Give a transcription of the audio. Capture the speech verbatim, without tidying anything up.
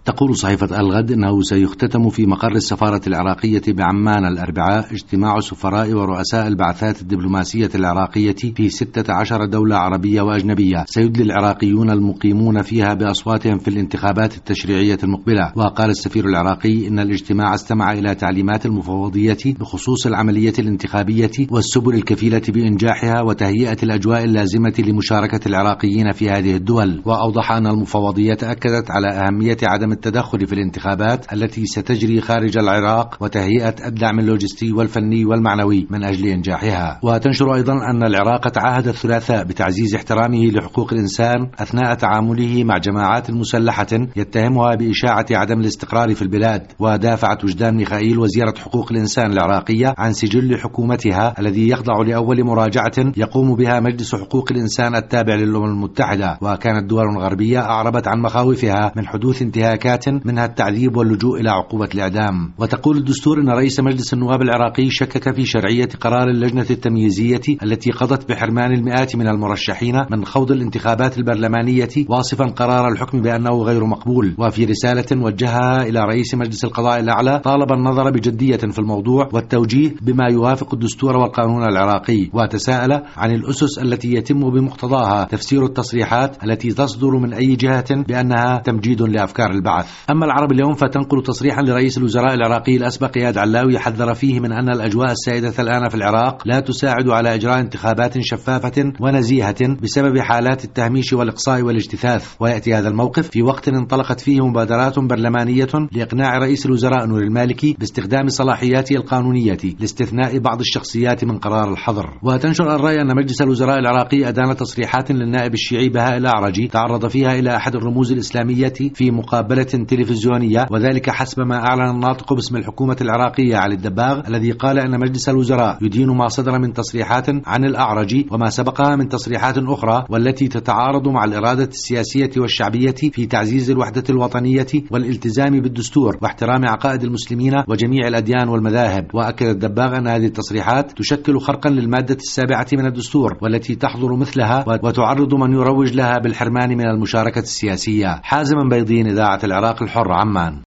تقول صحيفة الغد إنه سيختتم في مقر السفارة العراقية بعمان الأربعاء اجتماع سفراء ورؤساء البعثات الدبلوماسية العراقية في ستة عشر دولة عربية وأجنبية سيدلي العراقيون المقيمون فيها بأصواتهم في الانتخابات التشريعية المقبلة. وقال السفير العراقي إن الاجتماع استمع إلى تعليمات المفوضية بخصوص العملية الانتخابية والسبل الكفيلة بإنجاحها وتهيئة الأجواء اللازمة لمشاركة العراقيين في هذه الدول. وأوضح أن المفوضية أكدت على أهمية عدم التدخل في الانتخابات التي ستجري خارج العراق وتهيئة الدعم اللوجستي والفني والمعنوي من أجل إنجاحها. وتنشر أيضا أن العراق تعهد الثلاثاء بتعزيز احترامه لحقوق الإنسان أثناء تعامله مع جماعات مسلحة يتهمها بإشاعة عدم الاستقرار في البلاد. ودافعت وجدان ميخائيل وزيرة حقوق الإنسان العراقية عن سجل حكومتها الذي يخضع لأول مراجعة يقوم بها مجلس حقوق الإنسان التابع للأمم المتحدة. وكانت دول غربية أعربت عن مخاوفها من حدوث انتهاكات منها التعذيب واللجوء إلى عقوبة الإعدام. وتقول الدستور إن رئيس مجلس النواب العراقي شكك في شرعية قرار اللجنة التمييزية التي قضت بحرمان المئات من المرشحين من خوض الانتخابات البرلمانية، واصفا قرار الحكم بأنه غير مقبول. وفي رسالة وجهها إلى رئيس مجلس القضاء الأعلى طالب النظر بجدية في الموضوع والتوجيه بما يوافق الدستور والقانون العراقي، وتساءل عن الأسس التي يتم بمقتضاها تفسير التصريحات التي تصدر من أي جهة بأنها تمجيد لأفكار البعث. أما العرب اليوم فتنقل تصريحا لرئيس الوزراء العراقي الأسبق إياد علاوي حذر فيه من أن الأجواء السائدة الآن في العراق لا تساعد على إجراء انتخابات شفافة ونزيهة بسبب حالات التهميش والإقصاء والاجتثاث. ويأتي هذا الموقف في وقت انطلقت فيه مبادرات برلمانية لإقناع رئيس الوزراء نور المالكي باستخدام صلاحياته القانونية لاستثناء بعض الشخصيات من قرار الحظر. وتنشر الرأي أن مجلس الوزراء العراقي أدان تصريحات للنائب الشيعي بهاء الأعرجي تعرض فيها إلى أحد الرموز الإسلامية في مقابلة تلفزيونية، وذلك حسب ما أعلن الناطق باسم الحكومة العراقية علي الدباغ الذي قال أن مجلس الوزراء يدين ما صدر من تصريحات عن الأعرجي وما سبقها من تصريحات أخرى والتي تتعارض مع الإرادة السياسية والشعبية في تعزيز الوحدة الوطنية والالتزام بالدستور واحترام عقائد المسلمين وجميع الأديان والمذاهب. وأكد الدباغ أن هذه التصريحات تشكل خرقا للمادة السابعة من الدستور والتي تحظر مثلها وتعرض من يروج لها بالحرمان من المشاركة السياسية. حازم بيضين، إذاعة العراق الحر، عمان.